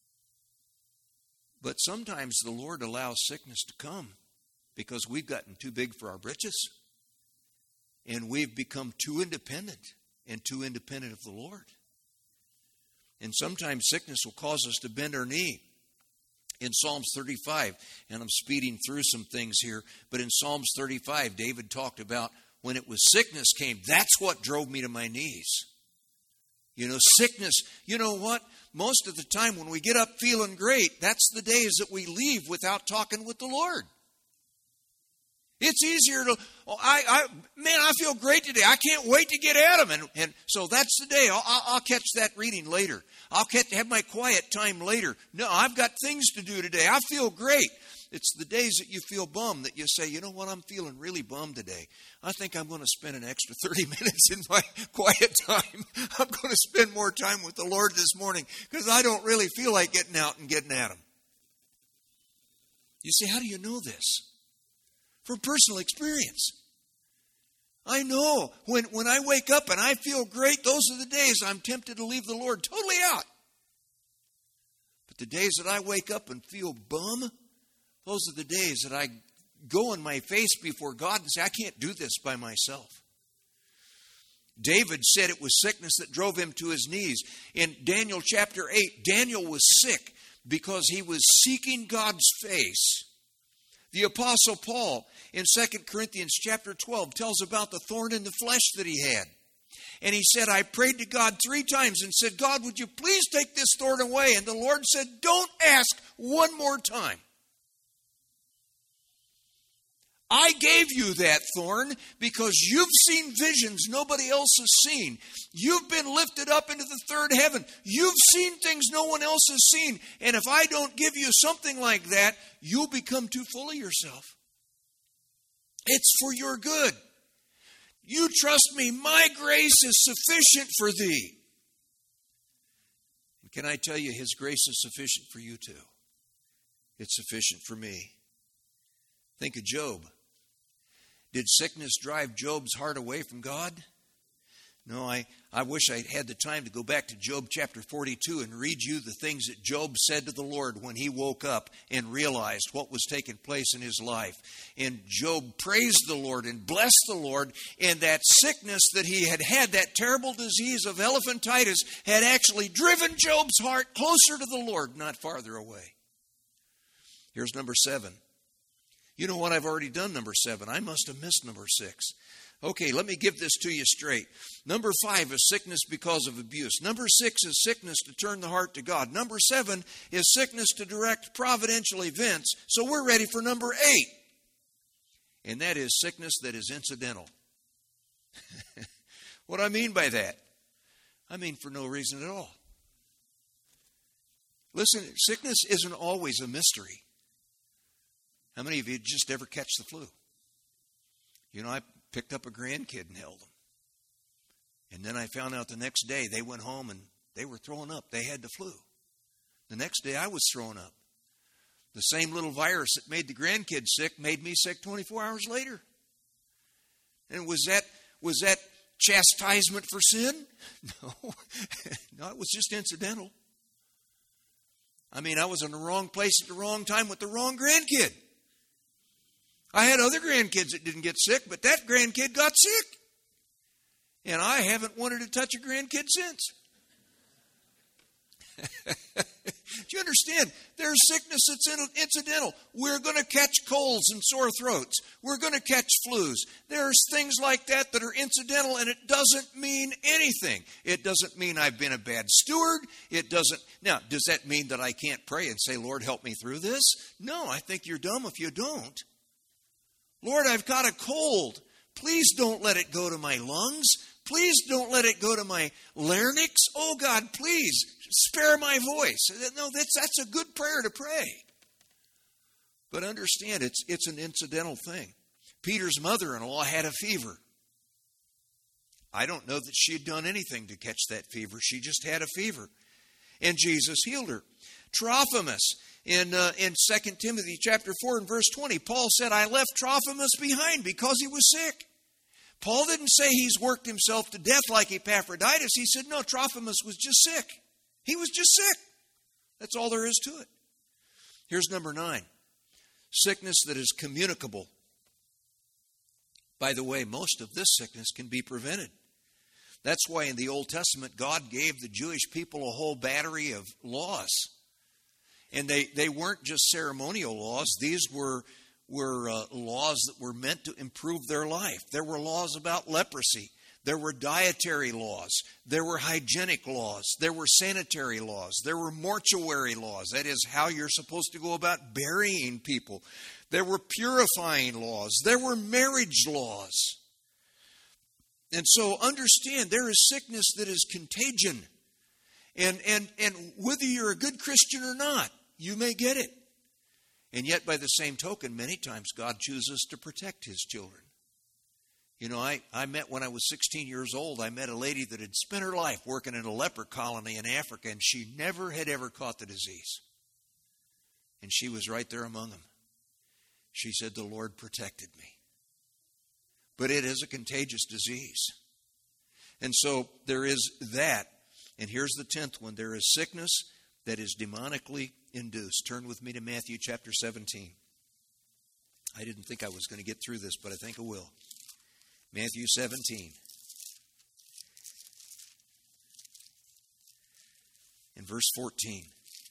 But sometimes the Lord allows sickness to come because we've gotten too big for our britches. And we've become too independent and too independent of the Lord. And sometimes sickness will cause us to bend our knee. In Psalms 35, and I'm speeding through some things here, but in Psalms 35, David talked about when it was sickness came, that's what drove me to my knees. You know, sickness, you know what? Most of the time when we get up feeling great, that's the days that we leave without talking with the Lord. It's easier to, I feel great today. I can't wait to get at him. And so that's the day. I'll catch that reading later. I'll have my quiet time later. No, I've got things to do today. I feel great. It's the days that you feel bummed that you say, you know what, I'm feeling really bummed today. I think I'm going to spend an extra 30 minutes in my quiet time. I'm going to spend more time with the Lord this morning because I don't really feel like getting out and getting at him. You say, how do you know this? From personal experience. I know when I wake up and I feel great, those are the days I'm tempted to leave the Lord totally out. But the days that I wake up and feel bum, those are the days that I go on my face before God and say, I can't do this by myself. David said it was sickness that drove him to his knees. In Daniel chapter 8, Daniel was sick because he was seeking God's face. The Apostle Paul in 2 Corinthians chapter 12 tells about the thorn in the flesh that he had. And he said, I prayed to God 3 times and said, God, would you please take this thorn away? And the Lord said, don't ask one more time. I gave you that thorn because you've seen visions nobody else has seen. You've been lifted up into the third heaven. You've seen things no one else has seen. And if I don't give you something like that, you'll become too full of yourself. It's for your good. You trust me, my grace is sufficient for thee. And can I tell you, his grace is sufficient for you too. It's sufficient for me. Think of Job. Did sickness drive Job's heart away from God? No, I wish I had the time to go back to Job chapter 42 and read you the things that Job said to the Lord when he woke up and realized what was taking place in his life. And Job praised the Lord and blessed the Lord, and that sickness that he had, that terrible disease of elephantitis, had actually driven Job's heart closer to the Lord, not farther away. Here's number 7. You know what? I've already done number 7. I must have missed number 6. Okay, let me give this to you straight. Number 5 is sickness because of abuse. Number 6 is sickness to turn the heart to God. Number 7 is sickness to direct providential events. So we're ready for number 8. And that is sickness that is incidental. What do I mean by that? I mean for no reason at all. Listen, sickness isn't always a mystery. How many of you just ever catch the flu? You know, I picked up a grandkid and held them. And then I found out the next day they went home and they were throwing up. They had the flu. The next day I was throwing up. The same little virus that made the grandkid sick made me sick 24 hours later. And was that chastisement for sin? No. No, it was just incidental. I mean, I was in the wrong place at the wrong time with the wrong grandkid. I had other grandkids that didn't get sick, but that grandkid got sick. And I haven't wanted to touch a grandkid since. Do you understand? There's sickness that's incidental. We're going to catch colds and sore throats. We're going to catch flus. There's things like that that are incidental, and it doesn't mean anything. It doesn't mean I've been a bad steward. It doesn't. Now, does that mean that I can't pray and say, Lord, help me through this? No, I think you're dumb if you don't. Lord, I've got a cold. Please don't let it go to my lungs. Please don't let it go to my larynx. Oh, God, please spare my voice. No, that's a good prayer to pray. But understand, it's an incidental thing. Peter's mother-in-law had a fever. I don't know that she had done anything to catch that fever. She just had a fever. And Jesus healed her. Trophimus, in 2 Timothy chapter 4 and verse 20, Paul said, I left Trophimus behind because he was sick. Paul didn't say he's worked himself to death like Epaphroditus. He said, no, Trophimus was just sick. He was just sick. That's all there is to it. Here's number 9. Sickness that is communicable. By the way, most of this sickness can be prevented. That's why in the Old Testament, God gave the Jewish people a whole battery of laws. And they weren't just ceremonial laws. These were laws that were meant to improve their life. There were laws about leprosy. There were dietary laws. There were hygienic laws. There were sanitary laws. There were mortuary laws. That is how you're supposed to go about burying people. There were purifying laws. There were marriage laws. And so understand, there is sickness that is contagion. And whether you're a good Christian or not, you may get it. And yet, by the same token, many times God chooses to protect his children. You know, I met when I was 16 years old, I met a lady that had spent her life working in a leper colony in Africa, and she never had ever caught the disease. And she was right there among them. She said, the Lord protected me. But it is a contagious disease. And so there is that. And here's the 10th one. There is sickness that is demonically induced. Turn with me to Matthew chapter 17. I didn't think I was going to get through this, but I think I will. Matthew 17. In verse 14.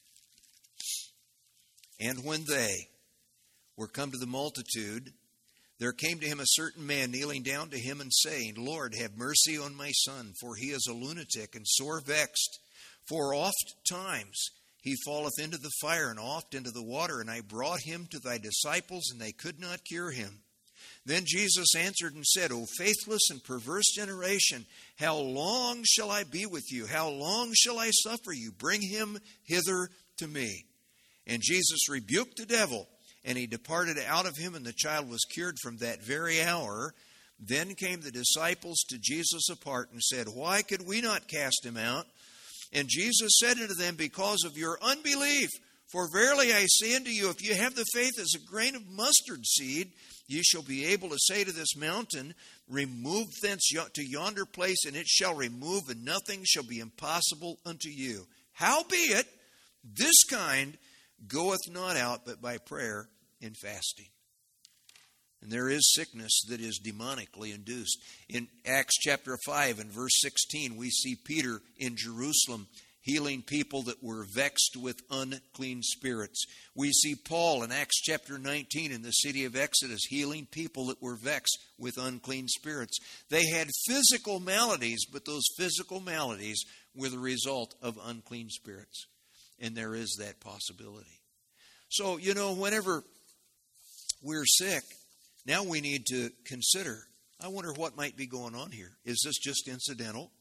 And when they were come to the multitude, there came to him a certain man kneeling down to him and saying, Lord, have mercy on my son, for he is a lunatic and sore vexed. For oft times he falleth into the fire and oft into the water, and I brought him to thy disciples, and they could not cure him. Then Jesus answered and said, O faithless and perverse generation, how long shall I be with you? How long shall I suffer you? Bring him hither to me. And Jesus rebuked the devil, and he departed out of him, and the child was cured from that very hour. Then came the disciples to Jesus apart and said, Why could we not cast him out? And Jesus said unto them, Because of your unbelief. For verily I say unto you, if you have the faith as a grain of mustard seed, ye shall be able to say to this mountain, Remove thence to yonder place, and it shall remove, and nothing shall be impossible unto you. Howbeit, this kind goeth not out but by prayer and fasting. And there is sickness that is demonically induced. In Acts chapter 5 and verse 16, we see Peter in Jerusalem healing people that were vexed with unclean spirits. We see Paul in Acts chapter 19 in the city of Exodus healing people that were vexed with unclean spirits. They had physical maladies, but those physical maladies were the result of unclean spirits. And there is that possibility. So, whenever we're sick, now we need to consider, I wonder what might be going on here. Is this just incidental?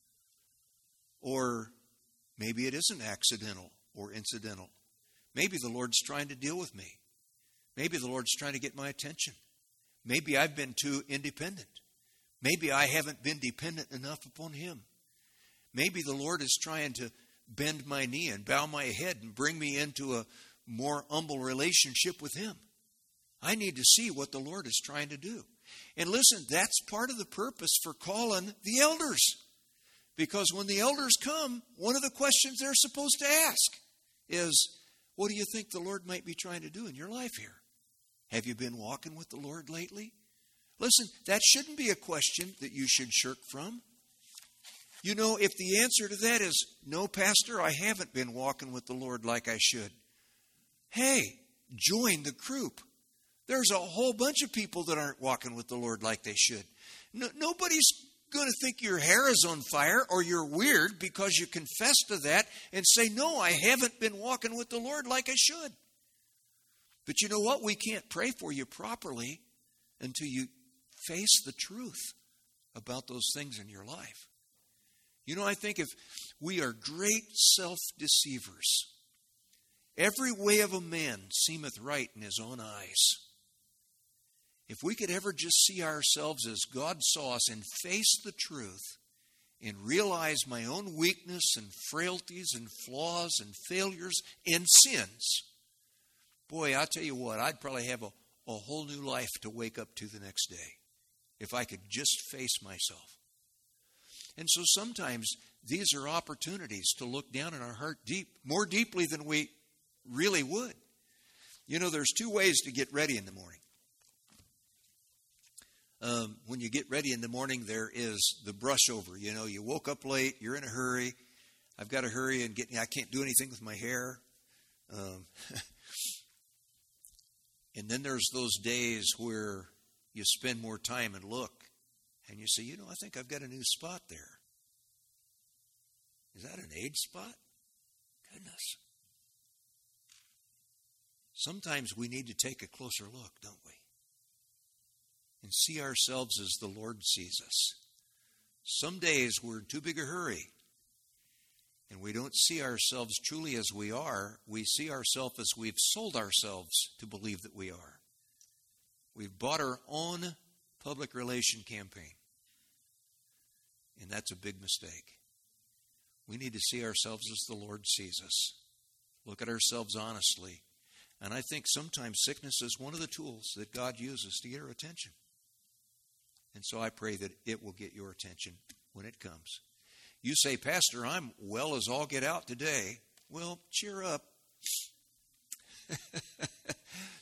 Or maybe it isn't accidental or incidental. Maybe the Lord's trying to deal with me. Maybe the Lord's trying to get my attention. Maybe I've been too independent. Maybe I haven't been dependent enough upon Him. Maybe the Lord is trying to bend my knee and bow my head and bring me into a more humble relationship with Him. I need to see what the Lord is trying to do. And listen, that's part of the purpose for calling the elders. Because when the elders come, one of the questions they're supposed to ask is, what do you think the Lord might be trying to do in your life here? Have you been walking with the Lord lately? Listen, that shouldn't be a question that you should shirk from. If the answer to that is, no, Pastor, I haven't been walking with the Lord like I should. Hey, join the group. There's a whole bunch of people that aren't walking with the Lord like they should. Nobody's going to think your hair is on fire or you're weird because you confess to that and say, no, I haven't been walking with the Lord like I should. But you know what? We can't pray for you properly until you face the truth about those things in your life. I think if we are great self-deceivers, every way of a man seemeth right in his own eyes. If we could ever just see ourselves as God saw us and face the truth and realize my own weakness and frailties and flaws and failures and sins, boy, I'll tell you what, I'd probably have a whole new life to wake up to the next day if I could just face myself. And so sometimes these are opportunities to look down in our heart more deeply than we really would. There's two ways to get ready in the morning. When you get ready in the morning, there is the brush over. You woke up late, you're in a hurry. I've got to hurry and I can't do anything with my hair. And then there's those days where you spend more time and look. And you say, I think I've got a new spot there. Is that an age spot? Goodness. Sometimes we need to take a closer look, don't we? And see ourselves as the Lord sees us. Some days we're in too big a hurry. And we don't see ourselves truly as we are. We see ourselves as we've sold ourselves to believe that we are. We've bought our own public relation campaign. And that's a big mistake. We need to see ourselves as the Lord sees us. Look at ourselves honestly. And I think sometimes sickness is one of the tools that God uses to get our attention. And so I pray that it will get your attention when it comes. You say, Pastor, I'm well as all get out today. Well, cheer up.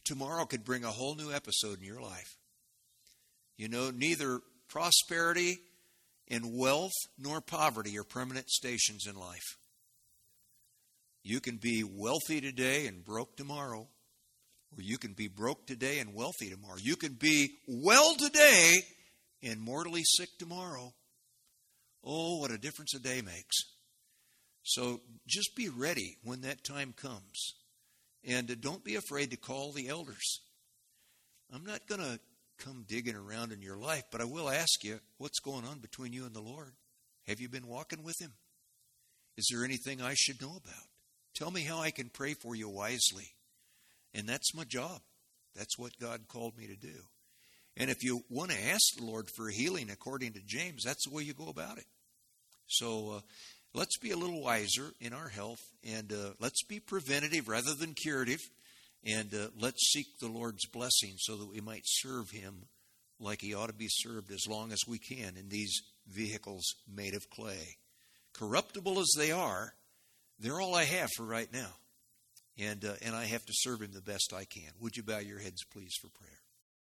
tomorrow could bring a whole new episode in your life. You know, neither prosperity and wealth nor poverty are permanent stations in life. You can be wealthy today and broke tomorrow, or you can be broke today and wealthy tomorrow. You can be well today and mortally sick tomorrow. Oh, what a difference a day makes. So just be ready when that time comes. And don't be afraid to call the elders. I'm not going to come digging around in your life, but I will ask you, what's going on between you and the Lord? Have you been walking with Him? Is there anything I should know about? Tell me how I can pray for you wisely. And that's my job. That's what God called me to do. And if you want to ask the Lord for healing according to James, that's the way you go about it. So let's be a little wiser in our health, and let's be preventative rather than curative, and let's seek the Lord's blessing so that we might serve Him like He ought to be served as long as we can in these vehicles made of clay. Corruptible as they are, they're all I have for right now. And I have to serve Him the best I can. Would you bow your heads, please, for prayer?